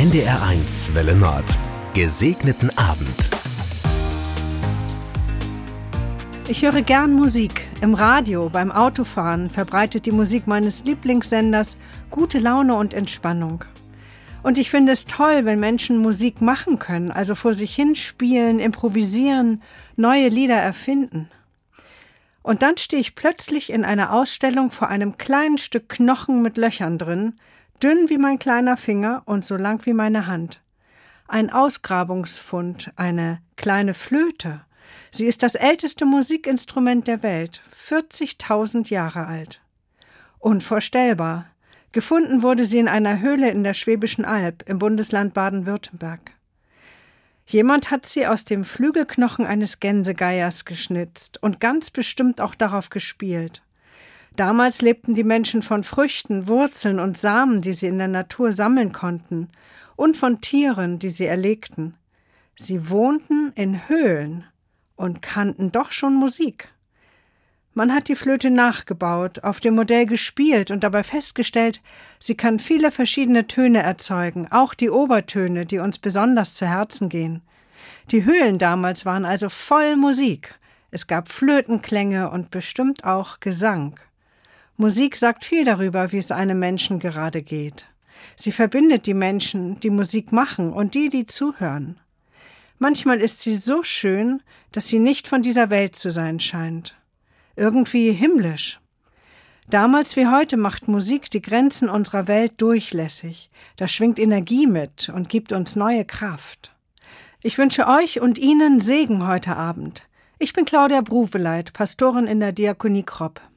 NDR1 Welle Nord. Gesegneten Abend. Ich höre gern Musik. Im Radio, beim Autofahren verbreitet die Musik meines Lieblingssenders gute Laune und Entspannung. Und ich finde es toll, wenn Menschen Musik machen können, also vor sich hinspielen, improvisieren, neue Lieder erfinden. Und dann stehe ich plötzlich in einer Ausstellung vor einem kleinen Stück Knochen mit Löchern drin, dünn wie mein kleiner Finger und so lang wie meine Hand. Ein Ausgrabungsfund, eine kleine Flöte. Sie ist das älteste Musikinstrument der Welt, 40.000 Jahre alt. Unvorstellbar. Gefunden wurde sie in einer Höhle in der Schwäbischen Alb im Bundesland Baden-Württemberg. Jemand hat sie aus dem Flügelknochen eines Gänsegeiers geschnitzt und ganz bestimmt auch darauf gespielt. Damals lebten die Menschen von Früchten, Wurzeln und Samen, die sie in der Natur sammeln konnten, und von Tieren, die sie erlegten. Sie wohnten in Höhlen und kannten doch schon Musik. Man hat die Flöte nachgebaut, auf dem Modell gespielt und dabei festgestellt, sie kann viele verschiedene Töne erzeugen, auch die Obertöne, die uns besonders zu Herzen gehen. Die Höhlen damals waren also voll Musik. Es gab Flötenklänge und bestimmt auch Gesang. Musik sagt viel darüber, wie es einem Menschen gerade geht. Sie verbindet die Menschen, die Musik machen, und die zuhören. Manchmal ist sie so schön, dass sie nicht von dieser Welt zu sein scheint. Irgendwie himmlisch. Damals wie heute macht Musik die Grenzen unserer Welt durchlässig. Da schwingt Energie mit und gibt uns neue Kraft. Ich wünsche euch und Ihnen Segen heute Abend. Ich bin Claudia Bruweleit, Pastorin in der Diakonie Kropp.